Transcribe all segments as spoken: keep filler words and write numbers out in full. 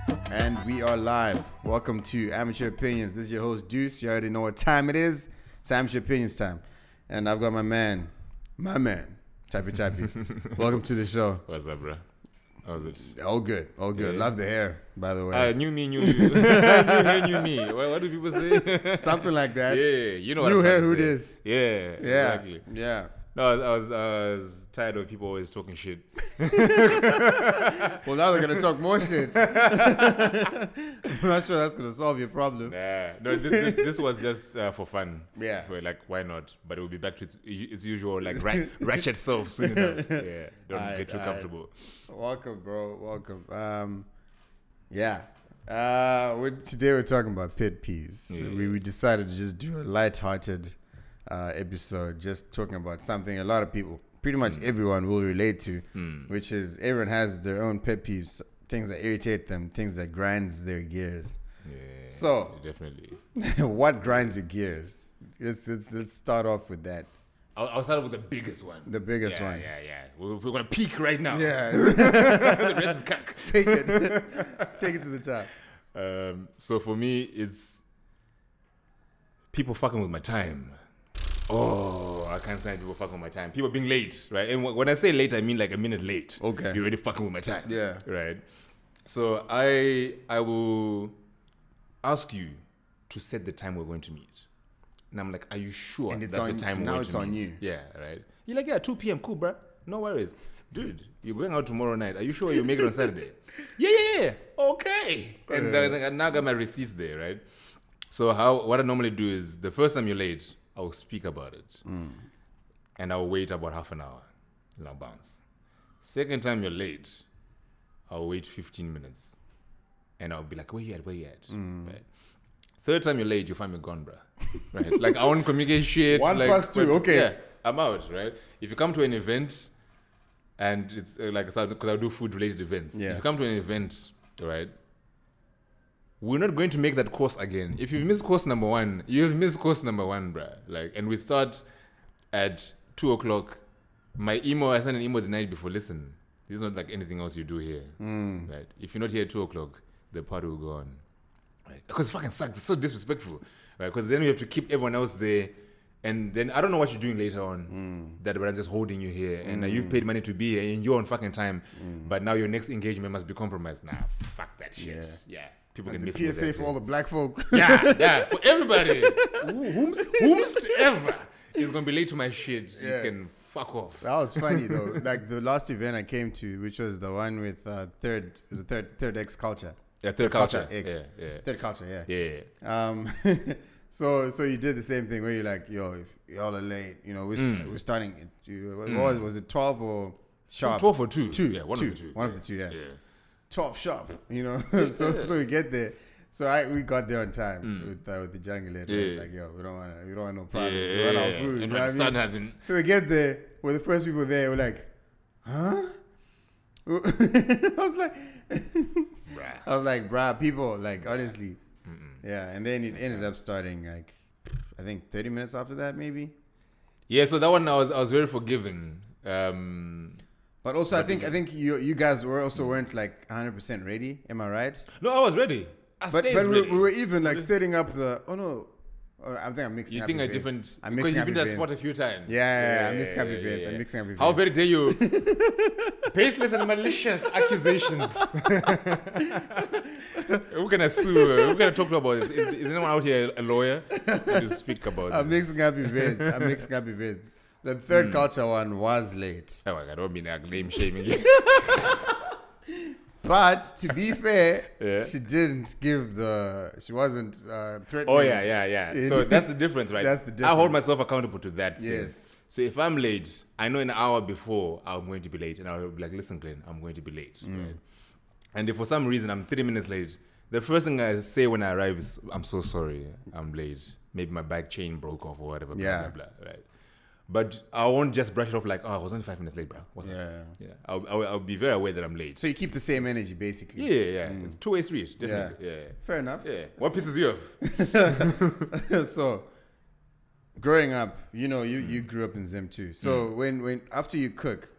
And we are live. Welcome to Amateur Opinions. This is your host, Deuce. You already know what time it is. It's Amateur Opinions time. And I've got my man, my man, Tappy Tappy. Welcome to the show. What's up, bro? How was it? All good. All good. Yeah. Love the hair, by the way. Uh, new me, new you. new hair, new me. What, what do people say? Something like that. Yeah, you know what New I'm hair, trying who to it say. is. Yeah, Yeah. exactly. Yeah. No, I was, I was, I was tired of people always talking shit. Well, now they're going to talk more shit. I'm not sure that's going to solve your problem. Nah, no, this, this, this was just uh, for fun. Yeah. For, like, why not? But it will be back to its, its usual, like, ra- ratchet self soon enough. Yeah, don't Aight, get too aight. comfortable. Welcome, bro. Welcome. Um, yeah. Uh, we're, today we're talking about pet peeves. Yeah. We we decided to just do a light-hearted uh, episode, just talking about something a lot of people, pretty much everyone, will relate to, Mm. which is everyone has their own pet peeves, things that irritate them, things that grinds their gears. Yeah, So- definitely. What grinds your gears? Let's, let's let's start off with that. I'll, I'll start off with the biggest one. The biggest yeah, one. Yeah, yeah, We're, we're going to peak right now. Yeah. The rest is cuck. Let's take it. Let's take it to the top. Um, so for me, it's people fucking with my time. Oh, I can't stand people fucking with my time. People being late, right? And wh- when I say late, I mean like a minute late. Okay. You're already fucking with my time. Yeah. Right. So I I will ask you to set the time we're going to meet. And I'm like, are you sure And it's that's on- the time so we're now going it's to on meet? you. Yeah, right. You're like, yeah, two p.m. Cool, bro. No worries. Dude, you're going out tomorrow night. Are you sure you'll make it on Saturday? yeah, yeah, yeah. Okay. And then I now got my receipts there, right? So how what I normally do is the first time you're late, I'll speak about it. Mm. And I'll wait about half an hour. And I'll bounce. Second time you're late, I'll wait fifteen minutes. And I'll be like, where you at? Where you at? Mm. Right. Third time you're late, you find me gone, bruh. Right? Like, I won't communicate shit. One like, plus two, but- okay. Yeah, I'm out, right? If you come to an event, and it's uh, like, because I do food-related events. Yeah. If you come to an event, right, we're not going to make that course again. If you've missed course number one, you've missed course number one, bruh. Like, and we start at two o'clock. My email, I sent an email the night before. Listen, this is not like anything else you do here, Mm. right? If you're not here at two o'clock, the party will go on, right? Because it fucking sucks. It's so disrespectful, right? Because then we have to keep everyone else there, and then I don't know what you're doing later on. Mm. That but I'm just holding you here, and uh, you've paid money to be here, and you're on fucking time, but now your next engagement must be compromised. Nah, fuck that shit. Yeah. Yeah, people That's can a miss P S A for all the black folk. yeah, yeah, for everybody. Whom, whomsoever is gonna be late to my shit, Yeah. you can fuck off. That was funny though. Like the last event I came to, which was the one with uh, third, it was the third third X culture. Yeah, third culture. X. Yeah, yeah, Third culture, yeah. yeah. Um, so so you did the same thing where you're like, yo, if y'all are late, you know, we're, st- we're starting. At, you, what was it? Was it twelve or sharp? Twelve or two? Two, Yeah, one two, of the two. one yeah. of the two, yeah. Yeah. twelve sharp, you know. so so we get there. So I we got there on time with uh, with the jungle lady. Yeah. Like, yo, we don't want we don't want no Yeah, problems. yeah, we want yeah, our yeah. food. And you know when what it I started mean? having, So we get there. We're the first people there. We're like, huh? I was like, bruh. I was like, bruh, people, like, honestly. Yeah, and then it ended up starting, like, I think thirty minutes after that, maybe. Yeah, so that one I was I was very forgiving. Um, But also, I think I think you you guys were also weren't, like, one hundred percent ready. Am I right? no, I was ready. I But, stayed but we, ready. we were even, like, setting up the, oh, no. Oh, I think I'm mixing You up think a events. different? I'm because mixing you've up been to that events. spot a few times. Yeah, yeah, yeah, I'm mixing up events. I'm mixing up How events. very dare you? Baseless and malicious accusations. Who can I sue? Who can I talk to about this? Is, is anyone out here a lawyer to speak about I'm this? mixing up events. I'm mixing up events. The third Hmm. culture one was late. Oh my God, I don't mean like name shaming. But to be fair, Yeah. she didn't give the. She wasn't uh, threatening. Oh yeah, yeah, yeah. So that's the difference, right? That's the I hold difference. myself accountable to that. thing. Yes. So if I'm late, I know an hour before I'm going to be late, and I'll be like, "Listen, Glenn, I'm going to be late." Mm. Right? And if for some reason I'm thirty minutes late, the first thing I say when I arrive is, "I'm so sorry, I'm late. Maybe my bike chain broke off or whatever." Blah, Yeah. blah, blah, right. But I won't just brush it off like, "Oh, I was only five minutes late, bro." What's Yeah. up? Yeah. I'll, I'll, I'll be very aware that I'm late. So you keep the same energy, basically. Yeah, yeah, yeah. It's two way street, definitely. Yeah. Fair enough. Yeah. What pisses you off? So, growing up, you know, you, you grew up in Zim too. So when, when after you cook,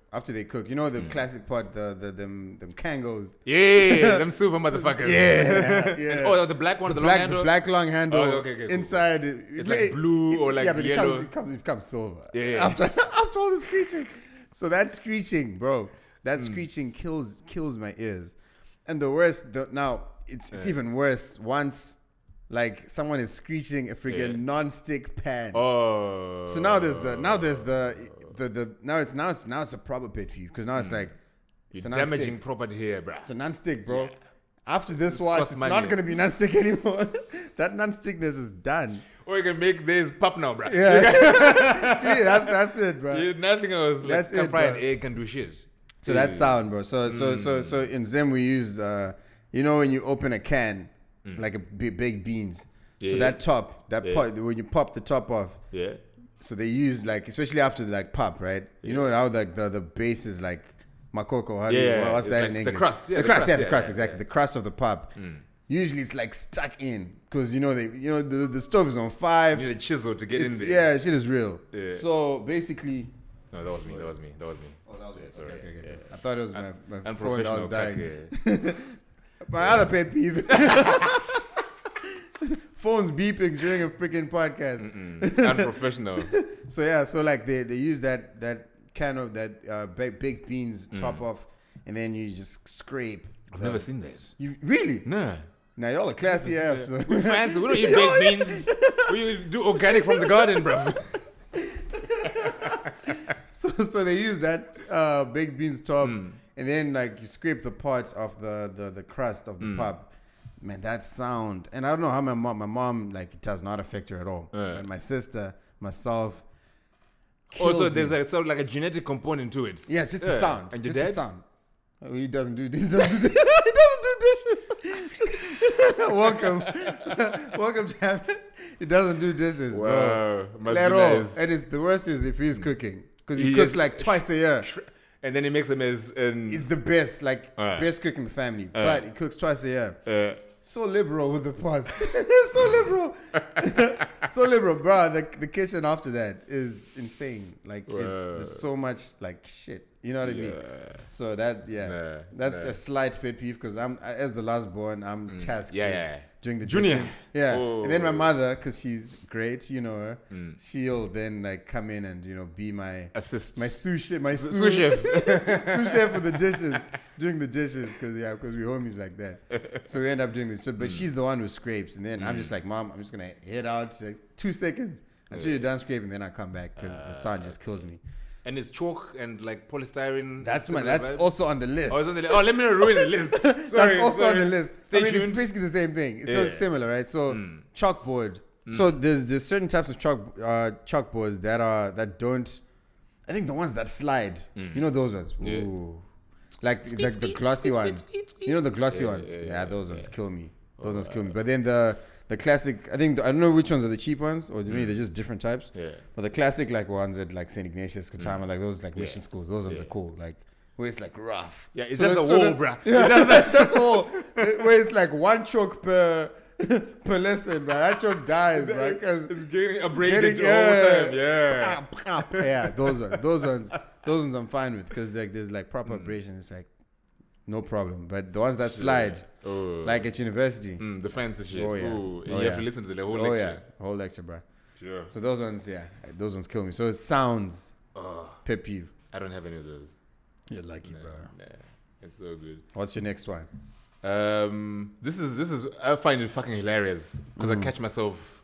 after they cook, you know the classic pot, the the them them Kangos. Yeah, them super motherfuckers. Yeah, yeah. Oh, the black one, the, The long black, handle. the black long handle. Oh, okay, okay, cool. Inside, it, It's like blue or like yeah, but yellow. It comes, it comes, it becomes silver. Yeah, yeah. After after all the screeching, so that screeching, bro, that Hmm. screeching kills kills my ears. And the worst, the, now it's it's even worse once, like someone is screeching a freaking Yeah. non-stick pan. Oh. So now there's the now there's the the the now it's now it's now it's a proper pet for you because now it's like it's You're a non-stick. damaging property here, bruh. It's a non-stick, bro. After this wash, costs it's money. not gonna be non-stick anymore. That non-stickness is done. Or you can make this pop now, bruh. Yeah, Gee, that's that's it, bro. Yeah, nothing else. Like, That's can it, fry bro. an egg can do shit. So that sound, bro. So so so Mm. so in Zim we used, uh, you know, when you open a can, like a big, big beans. So Mm. Yeah. that top, that Yeah. pot, when you pop the top off, Yeah. so they use like, especially after like pop, right? You know how like the the base is like makoko. How do you, Yeah, what's it's that like in the English? crust, yeah, the, the crust, crust, yeah, the yeah, crust, yeah, exactly. yeah. The crust of the pop. Usually it's like stuck in because you know they, you know the the stove is on five. You need a chisel to get in It's- there. yeah, shit is real. Yeah. So basically. No, that was me. That was me. That was me. Oh, that was Yeah, okay, sorry. okay, okay. Yeah. I thought it was my, my phone that Unprofessional. was dying. kake. My other pet peeve. Phones beeping during a freaking podcast. Unprofessional. So yeah, so like they, they use that that can of that uh, baked, baked beans top off, and then you just scrape. I've the- never seen that. You really? Nah. Now y'all are classy F. So. We fancy. We don't eat baked beans. We do organic from the garden, bro. so so they use that uh, baked beans top, and then like you scrape the part of the the, the crust of the pop. Man, that sound, and I don't know how my mom, my mom like it does not affect her at all. Yeah. But my sister, myself. Also, kills there's me. like sort of like a genetic component to it. Yeah, it's just the Yeah. sound. And your just the dad? sound. Oh, he doesn't do he doesn't do, he doesn't do dishes. Welcome, welcome, champion. He doesn't do dishes, bro. Wow. Must At be all. nice. And it's the worst is if he's cooking because he, He cooks just- like twice a year. And then he makes them as in, He's the best, like Alright. best cook in the family, Alright. but he cooks twice a year. uh, So liberal with the pause. so liberal. so liberal, bro. The, the kitchen after that is insane. Like it's Wow. there's so much like shit. You know what I mean? yeah. So that yeah, Nah, that's nah. a slight pet peeve because I'm as the last born, I'm tasked Yeah, with yeah, yeah. doing the Junior. dishes. Yeah, Oh. and then my mother, because she's great, you know her, Mm. she'll then like come in and you know be my Assist. my sous chef, my sous, Sous chef. sous chef for the dishes, doing the dishes because yeah, because we homies like that. So we end up doing this. So, but she's the one who scrapes, and then I'm just like, Mom, I'm just gonna head out like, two seconds until you're done scraping, then I come back because the sun just kills me. And it's chalk and like polystyrene. That's my. similar That's vibe. also on the list. Oh, it's on the li- oh, let me not ruin the list. Sorry, That's also sorry. on the list. Stay I mean, it's tuned. basically the same thing. It's so Yeah. similar, right? So chalkboard. So there's there's certain types of chalk uh, chalkboards that are that don't. I think the ones that slide. You know those ones. Yeah. Ooh. Like like the glossy ones. You know the glossy Yeah, ones. yeah, Yeah, yeah, those ones yeah. kill me. Those ones kill me. But then the the classic. I think the, I don't know which ones are the cheap ones or to me they're just different types. Yeah. But the classic like ones at like Saint Ignatius, Katama, like those like mission schools. Those ones Yeah. are cool. Like where it's like rough. Yeah, it's So just the- a so wall, the- bruh. Yeah, that's just a wall. Where it's like one choke per per lesson, bro. That choke dies, bro. Because It's getting abraded getting- the whole yeah. time. Yeah. yeah, those ones, those ones, those ones I'm fine with because like there's like proper abrasion. It's like no problem. But the ones that slide, Oh. like at university, Mm, the fancy shit. Oh, yeah. Ooh, and Oh, you have yeah. to listen to the whole oh lecture. yeah, whole lecture, bro. Sure. So those ones, yeah, those ones kill me. So it sounds Oh, pet peeve. I don't have any of those. You're lucky, bro. Nah, it's so good. What's your next one? Um, this is this is I find it fucking hilarious because Mm. I catch myself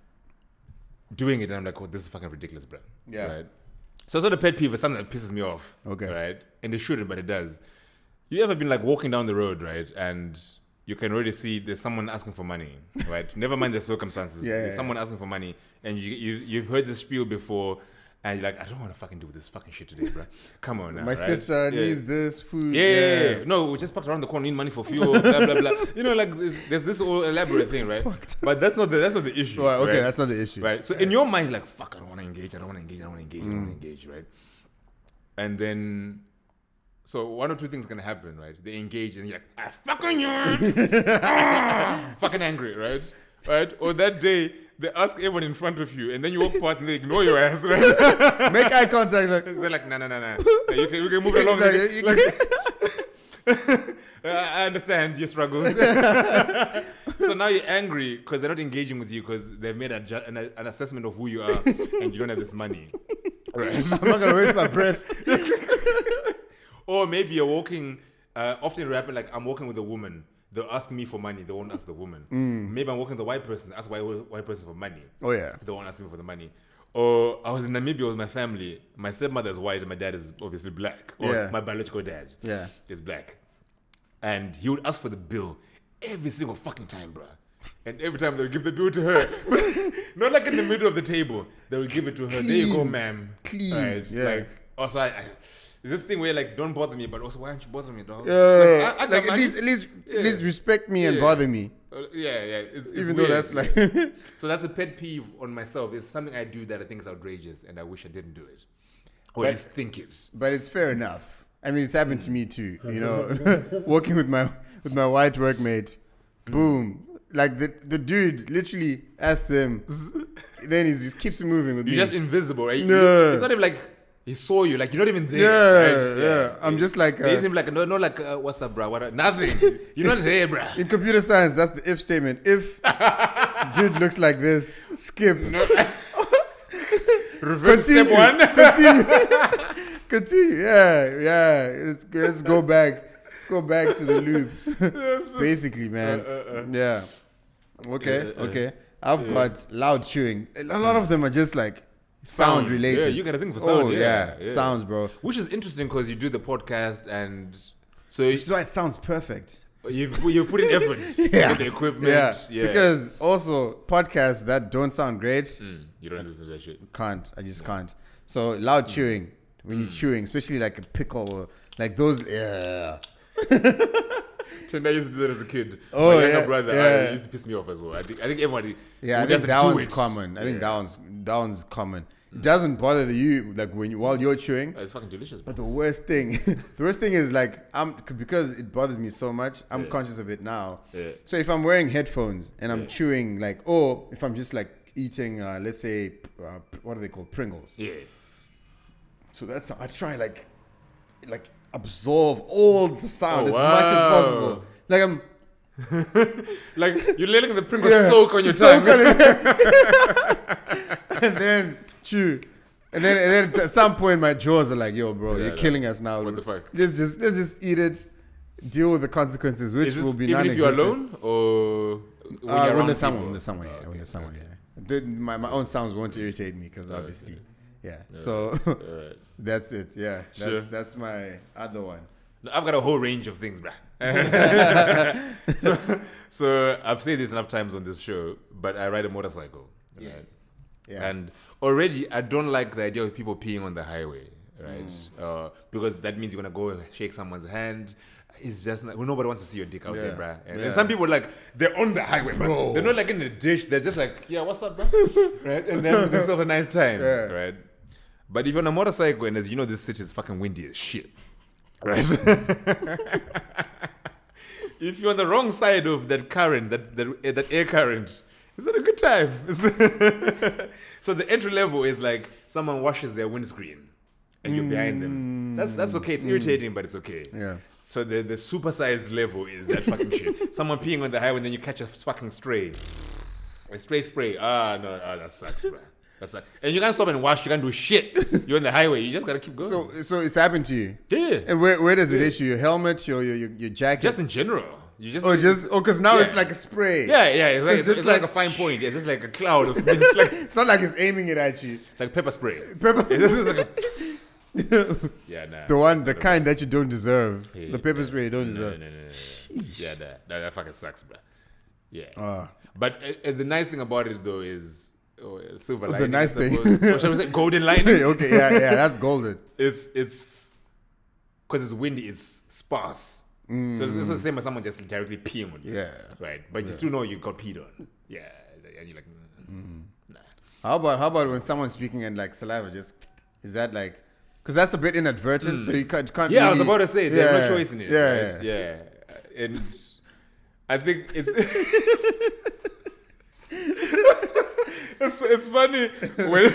doing it and I'm like, oh, this is fucking ridiculous, bro. Yeah. Right. So it's not a pet peeve, it's something that pisses me off. Okay. Right. And it shouldn't, but it does. You ever been like walking down the road, right, and you can already see there's someone asking for money, right? Never mind the circumstances. Yeah, There's yeah, someone asking for money, and you you you've heard the spiel before, and you're like, I don't want to fucking do this fucking shit today, bro. Come on now. My right? sister Yeah. needs this food. Yeah, yeah, yeah, yeah. No, we just parked around the corner, need money for fuel, blah blah blah. You know, like there's there's this whole elaborate thing, right? But that's not the that's not the issue. Well, okay, right? that's not the issue. Right. So in your mind, like, fuck, I don't want to engage, I don't want to engage, I don't want to engage, I don't Mm. want to engage, right? And then, so one or two things gonna happen, right? They engage and you're like, I fucking you, ah, fucking angry, right? Right? Or that day they ask everyone in front of you, and then you walk past and they ignore your ass, right? Make eye contact. Like, They're like, no, no, no, no. You can, you can move along. Like, Like, you like, I understand your struggles. So now you're angry because they're not engaging with you because they've made a ju- an, an assessment of who you are and you don't have this money. Right? I'm not gonna waste my breath. Or maybe you're walking. Uh, often it happens like I'm walking with a woman. They'll ask me for money. They won't ask the woman. Mm. Maybe I'm walking with a white person. They ask white white person for money. Oh yeah. They won't ask me for the money. Or I was in Namibia with my family. My stepmother's white and my dad is obviously black. Or Yeah. my biological dad Yeah. is black. And he would ask for the bill every single fucking time, bruh. And every time they would give the bill to her. Not like in the middle of the table. They would give it to her. Clean. There you go, ma'am. Clean. Right? Yeah. Like, also, I, I this thing where like don't bother me, but also why aren't you bothering me, dog? Yeah. Like, I, I got Like at money. least, at least, Yeah. at least respect me and Yeah. bother me. Uh, yeah, yeah. It's, it's Even though weird. that's like, So that's a pet peeve on myself. It's something I do that I think is outrageous, and I wish I didn't do it, or But- at least think it. but it's fair enough. I mean, it's happened to me too. You know, working with my with my white workmate. Boom. Like the the dude literally asks him, then he just keeps moving with You're me. just invisible, right? No. You- It's not even like he saw you, like you're not even there. Yeah, right? yeah. I'm just like, uh, He's him like no, no, like uh, what's up, bro? What? Nothing. You're not there, bro. in computer science, that's the if statement. If dude looks like this, skip. No. Reverse Continue. step one. Continue. Continue. Yeah, yeah. Let's, let's go back. Let's go back to the loop. Basically, man. Uh, uh, uh. Yeah. Okay. Yeah, uh, okay. I've yeah. got loud chewing. A lot of them are just like sound related. Yeah, you got to think for sound. Oh yeah, yeah, sounds, bro. Which is interesting because you do the podcast and so you, Which is why it sounds perfect. you you put in effort Yeah. with the equipment. Yeah. Yeah, Because also podcasts that don't sound great Mm, you don't listen to that shit. can't. I just can't. So loud chewing when you're chewing, especially like a pickle, or like those. Yeah. I used to do that as a kid. Oh, My younger yeah, brother yeah. I, it used to piss me off as well. I think I think everybody. Yeah, I who think doesn't that do one's it- common. I think Yeah. that one's that one's common. It doesn't bother you like when you while you're chewing. It's fucking delicious. But the worst thing, the worst thing is like I'm because it bothers me so much. I'm Yeah. conscious of it now. Yeah. So if I'm wearing headphones and I'm Yeah. chewing like, or if I'm just like eating, uh, let's say, uh, what are they called, Pringles. Yeah. So that's I try like, like absorb all the sound Oh, as much as wow. possible. Like I'm Like you're letting the Pringles yeah, soak on your soak tongue. on it. And then chew. And then and then at some point my jaws are like, yo, bro, Yeah, you're no. killing us now. What the fuck? Let's just let's just eat it, deal with the consequences, which Is this will be even if you're non-existent. alone or when, Uh, you're when around there's someone, people? when there's someone, yeah, Oh, when okay, there's someone, okay. yeah. The, my my own sounds won't irritate me because obviously, yeah. So Alright. that's it. Yeah, that's Sure. that's my other one. No, I've got a whole range of things, bruh. so, so I've said this enough times on this show, but I ride a motorcycle. Yes. Right? Yeah. And already I don't like the idea of people peeing on the highway, right? Uh, because that means you're gonna go shake someone's hand. It's just not, well, nobody wants to see your dick out Yeah. there, bruh. And, Yeah. and some people like they're on the highway, bro. Bro. They're not like in the dish. They're just like, yeah, what's up, bro? Right? And they're having themselves a nice time, Yeah. right? But if you're on a motorcycle and as you know, this city is fucking windy as shit, right? If you're on the wrong side of that current, that that, that air current, it's not a good time. So the entry level is like someone washes their windscreen and you're behind them. That's that's okay. It's irritating, but it's okay. Yeah. So the the supersized level is that fucking shit. Someone peeing on the highway and then you catch a fucking stray. A stray spray. Ah no, ah, that sucks, bro. That sucks. And you can't stop and wash. You can't do shit. You're on the highway. You just gotta keep going. So so it's happened to you. yeah. And where where does it issue? Your helmet, your your your, your jacket? Just in general. You just oh, just oh, because now Yeah. it's like a spray. yeah, yeah. It's, So like, it's it's, just it's like, like- a fine point. It's just like a cloud of it's like It's not like it's aiming it at you. it's like pepper spray. Pepper. This is like a yeah, nah. The one, the kind that you don't deserve. Yeah, The pepper yeah. spray you don't No, no, deserve. no, no, no. Yeah, that, that that fucking sucks, bro. Yeah. Ah. But uh, uh, the nice thing about it though is oh, uh, silver The lining. nice I thing. suppose. Or shall we say golden lining? Okay, yeah, yeah, that's golden. It's it's because it's windy. It's sparse. So it's, it's the same as someone just directly peeing on you. Yeah. Right. But you still know you got peed on. Yeah. And you're like, mm, nah. How about how about when someone's speaking and like saliva just is that like because that's a bit inadvertent, so you can't, can't Yeah, I was really- about to say there's Yeah, no choice in it. Yeah, right? yeah. Yeah. And I think it's it's, it's funny when.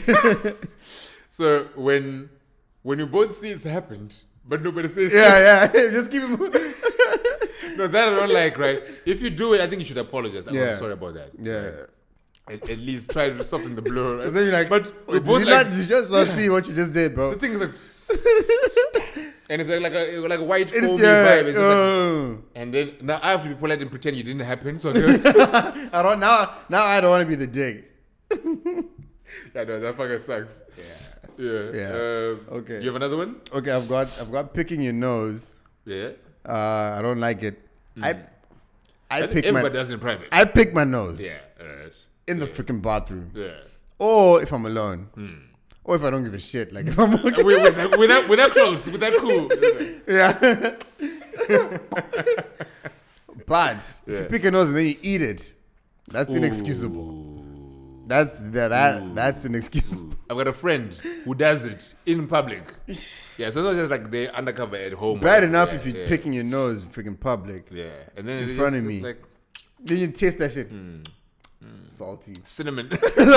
So when when you both see it's happened, but nobody says. Yeah, yeah. Just keep it moving. No, that I don't like. Right? If you do it, I think you should apologize. I'm Yeah. sorry about that. Yeah. At, at least try to soften the blow. Right? Because then you're like, but "Wait, we did, both you like, not, did you just not see what you just did, bro? the thing is like, and it's like like a like a white It's, foamy yeah, vibe. It's just like, oh. and then now I have to be polite and pretend it didn't happen. So I go, I don't now. Now I don't want to be the dick. yeah, no, that fucking sucks. Yeah. Yeah. Yeah. Um, Okay. Do you have another one? Okay, I've got I've got picking your nose. Yeah. Uh, I don't like it. I I I think pick everybody my does it in private. I pick my nose yeah. All right. in the yeah. freaking bathroom, Yeah. or if I'm alone, or if I don't give a shit. Like if I'm with, with, that, with, that, with that close, with that cool. yeah. But if you Yeah. pick your nose and then you eat it, that's inexcusable. Ooh. That's that, that that's inexcusable. I've got a friend who does it in public. Yeah, so it's not just like they're undercover at home. Bad or- enough yeah, if you're yeah. picking your nose in freaking public. Yeah, and then in it's, front of it's me. like Then you taste that shit. Salty. cinnamon.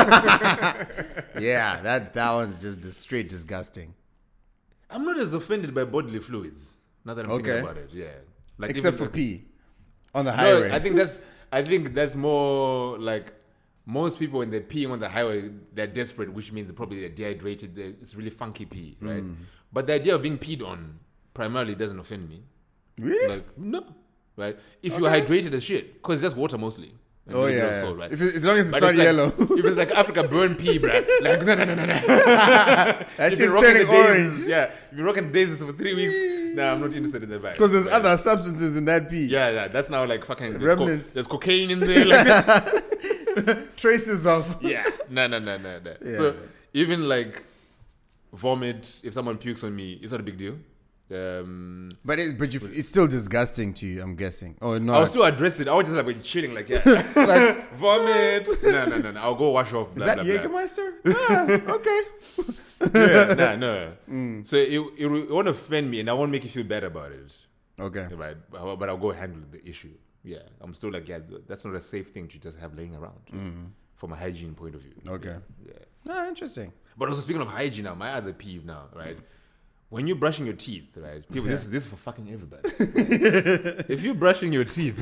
Yeah, that that one's just dis- straight disgusting. I'm not as offended by bodily fluids. Now that I'm thinking Okay. about it, yeah. Like Except for even, pee on the no, highway. I think that's I think that's more like most people when they're peeing on the highway, they're desperate, which means probably they're dehydrated. They're, it's really funky pee, right? Mm. But the idea of being peed on primarily doesn't offend me. Really? Like no, right? If you're hydrated as shit, because it's just water mostly. And Oh maybe a little yeah, salt, right? if it, as long as it's But not it's like- yellow. if it's like Africa burn pee, bruh. Like, no, no, no, no, no. That If shit's you're rocking turning the daisies, orange. Yeah. If you're rocking daisies for three weeks, nah, I'm not interested in that vibe. Because there's yeah. other substances in that pee. Yeah, yeah. That's now like fucking there's, co- Remnants. there's cocaine in there. Like, Traces of. yeah. No, no, no, no, no. Yeah. So even like vomit, if someone pukes on me, it's not a big deal. Um, But it, but you, it's still disgusting to you, I'm guessing. Oh no. I'll still address it. I was just like when chilling, like yeah, like vomit. No, no, no, no. I'll go wash off. Is Blah, that blah, blah. Jägermeister? Ah, okay. Yeah, nah, no. Mm. So it, it, it won't offend me, and I won't make you feel bad about it, Okay. right? But, but I'll go handle the issue. Yeah, I'm still like, yeah, that's not a safe thing to just have laying around from a hygiene point of view. Okay. Yeah. Ah, interesting. But also speaking of hygiene now, my other peeve now, right? When you're brushing your teeth, right? People, this is this is for fucking everybody. Right? If you're brushing your teeth,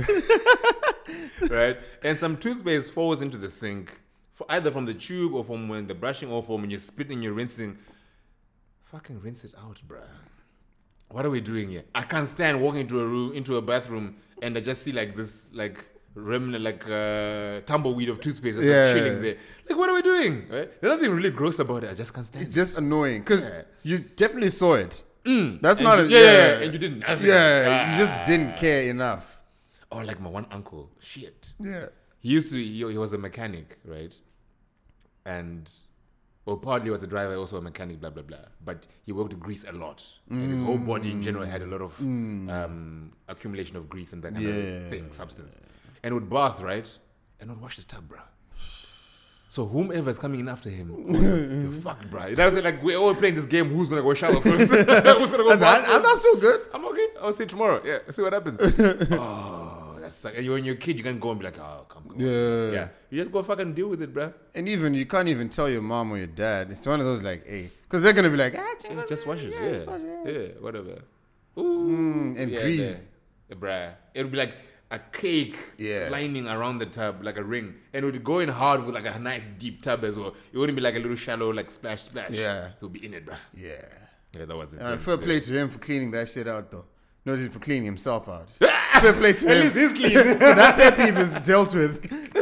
right, and some toothpaste falls into the sink, for either from the tube or from when the brushing or from when you're spitting, you're rinsing, fucking rinse it out, bruh. What are we doing here? I can't stand walking into a room, into a bathroom, and I just see like this, like remnant, like uh, tumbleweed of toothpaste just Yeah. like chilling there. Like, what are we doing? Right? There's nothing really gross about it. I just can't stand It's it. just annoying because Yeah. you definitely saw it. Mm. That's And not you- a yeah, yeah, yeah, and you didn't. Yeah, you just Ah. didn't care enough. Oh, like my one uncle. Shit. Yeah. He used to. He, he was a mechanic, right? And well, partly was a driver, also a mechanic, blah blah blah. But he worked with grease a lot, and his whole body in general had a lot of um, accumulation of grease and that kind Yeah. of thing, substance. And would bath, right? And would wash the tub, bro. So whomever is coming in after him, you're fucked, bro. That was like we're all playing this game. Who's gonna go shower first? Who's gonna go? I, bath I'm not so good. I'm okay. I'll see you tomorrow. Yeah, see what happens. Oh, that's like, and you're when you're a kid, you can go and be like, oh, come, come. Yeah. Yeah, you just go fucking deal with it, bruh. And even you can't even tell your mom or your dad. It's one of those like, hey, because they're gonna be like, ah, Yeah, just wash it. Yeah, Yeah, just wash it. yeah, whatever. Ooh, Mm, and yeah, grease. there. bruh. It'll be like a cake Yeah. lining around the tub, like a ring, and it would go in hard with like a nice deep tub as well. It wouldn't be like a little shallow, like splash, splash. Yeah. He'll be in it, bruh. Yeah. Yeah, that was it. Uh, fair play to him for cleaning that shit out, though. No, just for cleaning himself out. Fair play to At him. least he's clean. So that pet peeve is dealt with.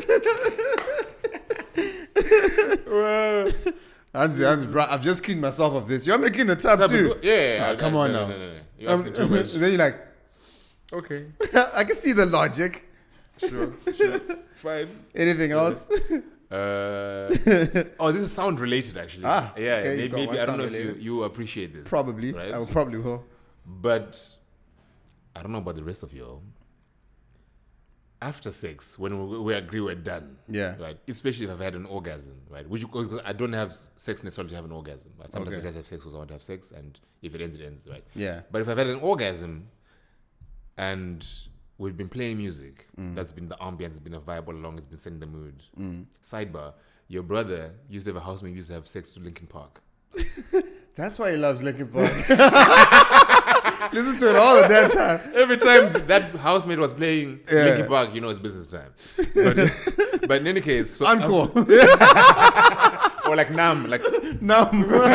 Well, Hans, Hans, bro, I've just cleaned myself of this. You want me to clean the tub Tub too? is- yeah, yeah, Ah, yeah, come no, on no, now. no, no, no. You're Um, asking too much. and then you're like, Okay, I can see the logic. sure, sure, fine. Anything else? Uh, oh, this is sound related actually. Ah, yeah, okay, you maybe, got maybe one I don't sound know if you, related. you appreciate this. Probably. right? I will probably will. But I don't know about the rest of y'all. After sex, when we, we agree we're done, Yeah. right? Especially if I've had an orgasm, right? Which because I don't have sex necessarily to have an orgasm. But sometimes Okay. I just have sex because I want to have sex, and if it ends, it ends, right? Yeah. But if I've had an orgasm and we've been playing music, Mm. that's been the ambience, it's been a vibe all along, it's been setting the mood. Sidebar, your brother used to have a housemate who used to have sex to Linkin Park. That's why he loves Linkin Park. Listen to it all the damn time. Every time that housemate was playing Yeah. Linkin Park, you know it's business time. But, but in any case, so, Encore. or like Nam, like No.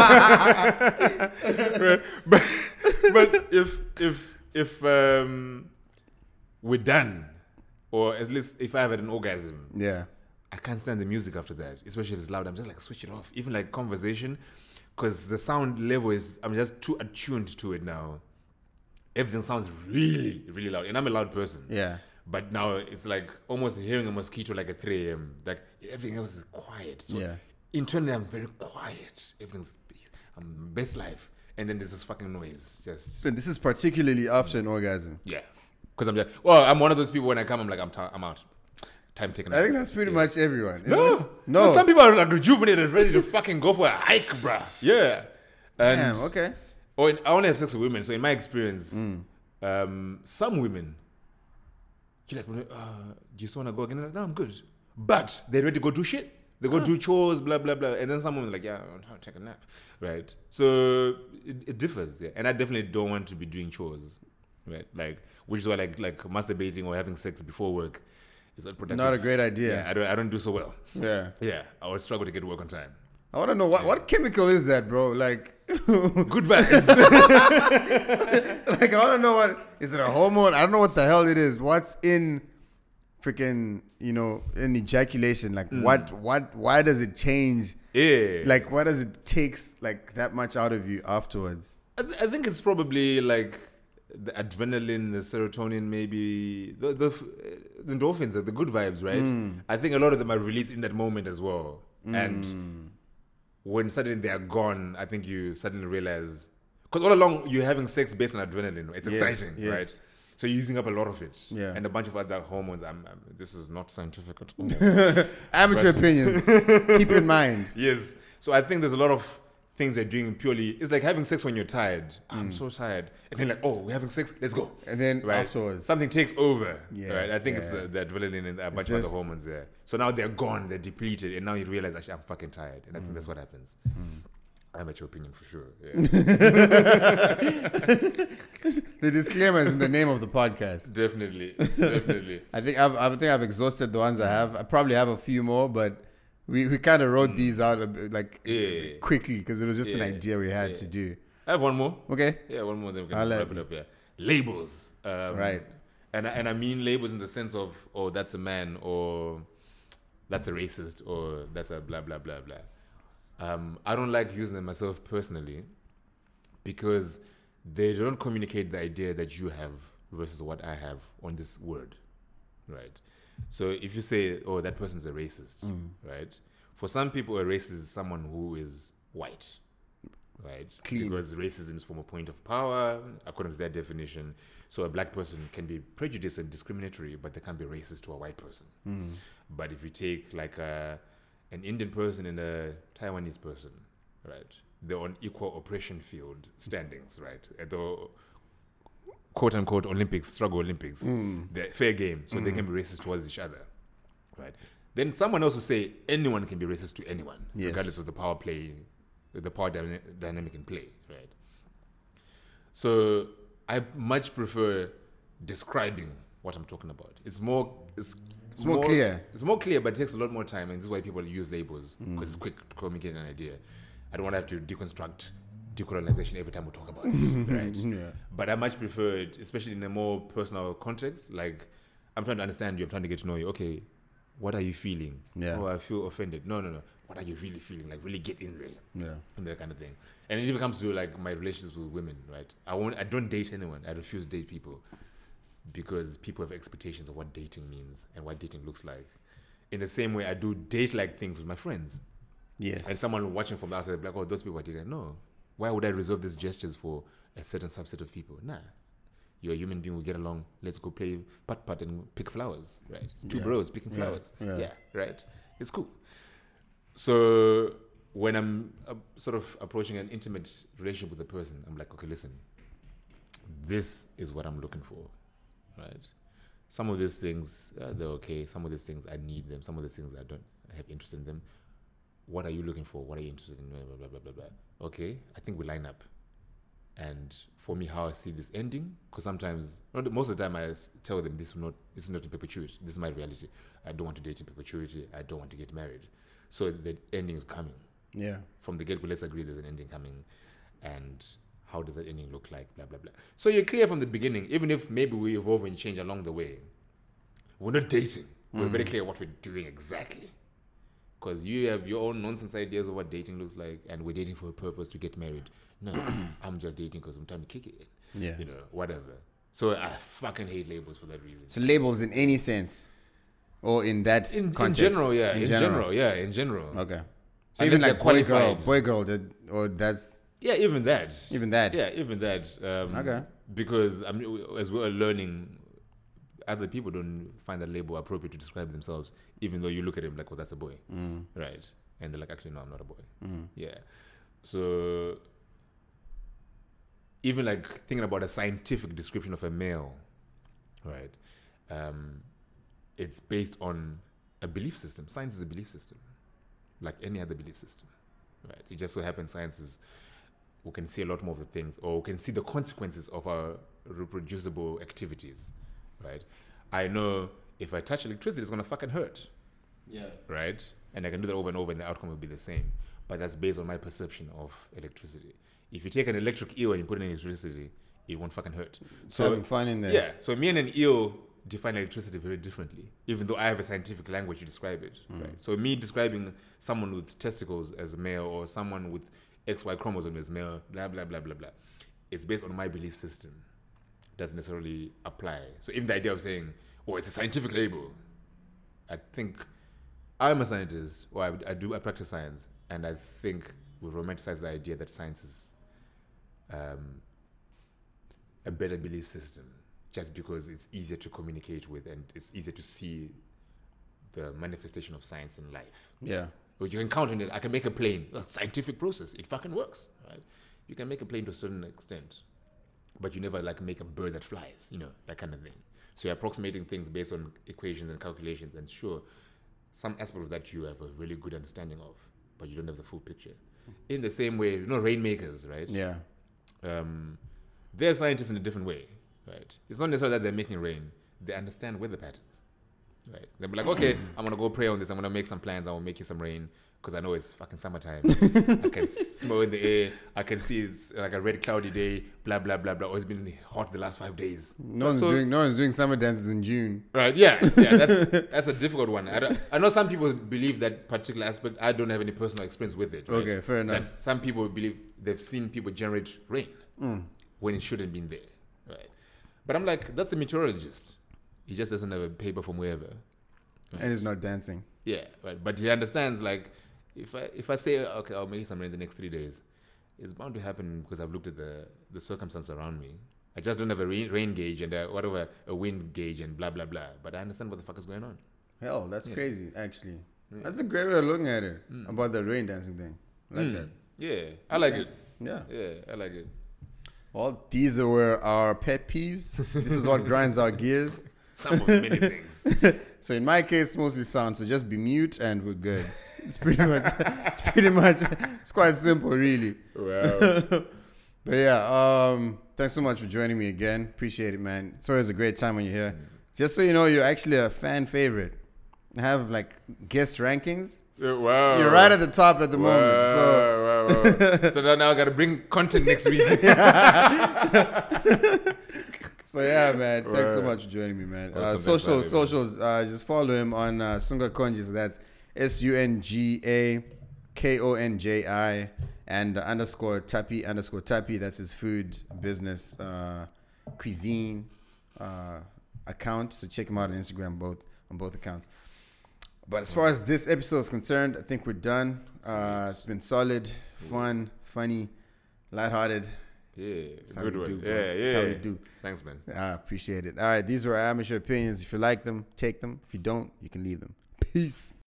but but if if if um, we're done, or at least if I have had an orgasm, Yeah. I can't stand the music after that, especially if it's loud. I'm just like switch it off. Even like conversation, because the sound level is I'm just too attuned to it now. Everything sounds really really loud, and I'm a loud person. Yeah. But now it's like almost hearing a mosquito like at three a.m. Like everything else is quiet. So Yeah. internally I'm very quiet. Everything's I'm best life. And then there's this fucking noise. Just And this is particularly after an orgasm. yeah. Because I'm just well, I'm one of those people when I come, I'm like, I'm t- I'm out. Time taken. I think that's pretty much everyone. isn't no. it? no. No. Some people are like rejuvenated, ready to fucking go for a hike, bruh. Yeah. And Damn, okay. Or in, I only have sex with women, so in my experience, Mm. um, some women, you're like, uh, do you still want to go again? Like, no, I'm good. But they're ready to go do shit. They go do chores, blah, blah, blah. And then some women are like, yeah, I'm trying to take a nap. Right? So it, it differs. Yeah. And I definitely don't want to be doing chores. Right? Like, which is why like like masturbating or having sex before work is unproductive. Not a great idea. Yeah, I don't, I don't do so well. Yeah. Yeah, I would struggle to get to work on time. I want to know what, what chemical is that, bro? Like, Good vibes. like I want to know what is it a hormone? I don't know what the hell it is. What's in freaking you know in ejaculation? Like what what why does it change? Yeah. Like what does it takes like that much out of you afterwards? I, th- I think it's probably like the adrenaline, the serotonin, maybe the the, f- the endorphins, the good vibes, right? I think a lot of them are released in that moment as well. And when suddenly they are gone, I think you suddenly realize because all along you're having sex based on adrenaline. It's Yes, exciting, yes. right? So you're using up a lot of it, Yeah. and a bunch of other hormones. I'm, I'm, this is not scientific at all. Amateur But- opinions. Keep in mind. Yes. So I think there's a lot of things they're doing purely. It's like having sex when you're tired. Mm. I'm so tired. And then like, oh, we're having sex. Let's go. And then Right. afterwards. Something takes over. Yeah, Right. I think it's yeah. uh, the adrenaline and a bunch of just- other hormones there. So now they're gone. They're depleted, and now you realize actually I'm fucking tired. And I think that's what happens. I'm at your opinion for sure. Yeah. The disclaimer is in the name of the podcast. Definitely. Definitely. I think I've, I think I've exhausted the ones I have. I probably have a few more, but we, we kind of wrote these out a bit, like Yeah. quickly because it was just Yeah. an idea we had Yeah. to do. I have one more. Okay. Yeah, one more. Then we can I'll let wrap it up. Yeah, labels. Um, Right. And I, and I mean labels in the sense of oh that's a man or that's a racist or that's a blah blah blah blah. Um, I don't like using them myself personally because they don't communicate the idea that you have versus what I have on this word, right? So if you say oh that person's a racist, right? For some people, a racist is someone who is white. Right, Clean. because racism is from a point of power, according to their definition. So a black person can be prejudiced and discriminatory, but they can't be racist to a white person. But if you take like a, an Indian person and a Taiwanese person, right, they're on equal oppression field standings, right? At the quote unquote Olympics, struggle Olympics, they're fair game, so they can be racist towards each other, right? Then someone else will say anyone can be racist to anyone, Yes. regardless of the power play, the power dyna- dynamic in play, right? So I much prefer describing what I'm talking about. It's more, it's, It's more clear. It's more clear, but it takes a lot more time, and this is why people use labels because it's quick to communicate an idea. I don't want to have to deconstruct decolonization every time we talk about it, right? Yeah. But I much prefer it, especially in a more personal context. Like, I'm trying to understand you. I'm trying to get to know you. Okay, what are you feeling? Yeah. Oh, I feel offended. No, no, no. What are you really feeling? Like, really get in there. Yeah. And that kind of thing. And it even comes to like my relationships with women, right? I won't. I don't date anyone. I refuse to date people because people have expectations of what dating means and what dating looks like. In the same way, I do date-like things with my friends. Yes. And someone watching from the outside, like, oh, those people are dating. No. Why would I reserve these gestures for a certain subset of people? Nah. You're a human being, we get along. Let's go play putt-putt and pick flowers, right? It's two Yeah. bros picking Yeah. flowers. Yeah. Yeah, right? It's cool. So when I'm uh, sort of approaching an intimate relationship with a person, I'm like, okay, listen, this is what I'm looking for, right? Some of these things, uh, they're okay. Some of these things, I need them. Some of these things, I don't have interest in them. what are you looking for? What are you interested in? Blah, blah, blah, blah, blah. Okay, I think we line up. And for me, how I see this ending, because sometimes, not most of the time, I s- tell them this is not this is not in perpetuity. This is my reality. I don't want to date in perpetuity. I don't want to get married. So the ending is coming. Yeah. From the get-go, let's agree there's an ending coming. And how does that ending look like? Blah, blah, blah. So you're clear from the beginning, even if maybe we evolve and change along the way. We're not dating. We're very clear what we're doing exactly. Because you have your own nonsense ideas of what dating looks like, and we're dating for a purpose to get married. No, I'm just dating because I'm trying to kick it. Yeah. You know, whatever. So I fucking hate labels for that reason. So labels in any sense, or in that In, in context. general, yeah. In, general. yeah. In general. Okay. So Unless even they're like boy girl, qualified. boy girl, that, or that's Yeah, even that. even that. Yeah, even that. Um, Okay. Because I mean, as we're learning, other people don't find that label appropriate to describe themselves, even though you look at him like, "Oh, that's a boy," Mm. right? And they're like, "Actually, no, I'm not a boy." Mm. Yeah. So even like thinking about a scientific description of a male, right? Um, it's based on a belief system. Science is a belief system, like any other belief system, right? It just so happens science is, we can see a lot more of the things, or we can see the consequences of our reproducible activities, right? I know if I touch electricity, it's gonna fucking hurt, Yeah. right? And I can do that over and over, and the outcome will be the same. But that's based on my perception of electricity. If you take an electric eel and you put it in electricity, it won't fucking hurt. So having fun in there. Yeah. So me and an eel define electricity very differently, even though I have a scientific language to describe it. Mm. Right. So me describing someone with testicles as male or someone with X Y chromosome as male, blah blah blah blah blah, it's based on my belief system. Doesn't necessarily apply. So even the idea of saying, "Oh, it's a scientific label," I think I'm a scientist, or I, I do I practice science, and I think we romanticize the idea that science is um, a better belief system, just because it's easier to communicate with and it's easier to see the manifestation of science in life. Yeah. Or you can count on it. I can make a plane. A scientific process. It fucking works, right? You can make a plane to a certain extent, but you never like make a bird that flies, you know, that kind of thing. So you're approximating things based on equations and calculations, and sure, some aspect of that you have a really good understanding of, but you don't have the full picture. In the same way, you know, rainmakers, right? Yeah. Um, they're scientists in a different way, right? It's not necessarily that they're making rain. They understand weather patterns, right? They'll be like, okay, I'm going to go pray on this. I'm going to make some plans. I will make you some rain because I know it's fucking summertime. I can smell in the air. I can see it's like a red cloudy day, blah, blah, blah, blah. Oh, it's been hot the last five days. No one's So- doing no one's doing summer dances in June. Right, yeah, yeah, that's that's a difficult one. I, don't, I know some people believe that particular aspect. I don't have any personal experience with it. Right? Okay, fair enough. That some people believe they've seen people generate rain Mm. when it shouldn't been there, right? But I'm like, that's a meteorologist. He just doesn't have a paper from wherever. And it's not dancing. Yeah, right. But he understands, like, if I if I say, okay, I'll make some rain the next three days, it's bound to happen because I've looked at the the circumstances around me. I just don't have a rain, rain gauge and a, whatever a wind gauge and blah blah blah. But I understand what the fuck is going on. Hell, that's Yeah. crazy, actually. Yeah. That's a great way of looking at it. Mm. About the rain dancing thing. I like Mm. that. Yeah, I like it. Yeah. Yeah, I like it. Well, these were our pet peeves. This is what grinds our gears. Some of many things. So in my case, mostly sound. So just be mute and we're good. It's pretty much. It's pretty much. It's quite simple, really. Wow. But yeah, um, thanks so much for joining me again. Appreciate it, man. It's always a great time when you're here. Just so you know, you're actually a fan favorite. I have like guest rankings. Yeah, wow. You're right at the top at the wow, moment. So wow, wow. So now, now I gotta bring content next week. So yeah, man. Thanks so Right. much for joining me, man. Awesome, Uh, thanks socials, for having me. socials. Uh, just follow him on uh, Sunga Konji. So that's S U N G A K O N J I and uh, underscore Tapi underscore Tapi. That's his food business uh, cuisine uh, account. So check him out on Instagram, both on both accounts. But as far as this episode is concerned, I think we're done. Uh, it's been solid, fun, funny, lighthearted. Yeah, That's how good we one. do, bro. yeah, yeah. That's how we do. Thanks, man. I appreciate it. All right, these were our amateur opinions. If you like them, take them. If you don't, you can leave them. Peace.